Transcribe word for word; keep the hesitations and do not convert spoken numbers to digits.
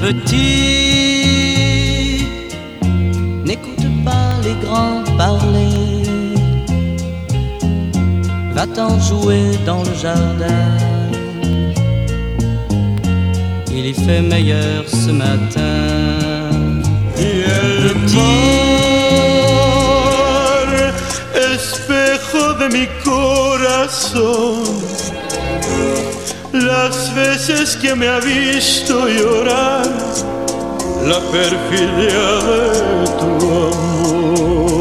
Petit, n'écoute pas les grands parler, va-t'en jouer dans le jardin. Il y fait meilleur ce matin. Mar, espejo de mi corazón, las veces que me ha visto llorar, la perfidia de tu amor.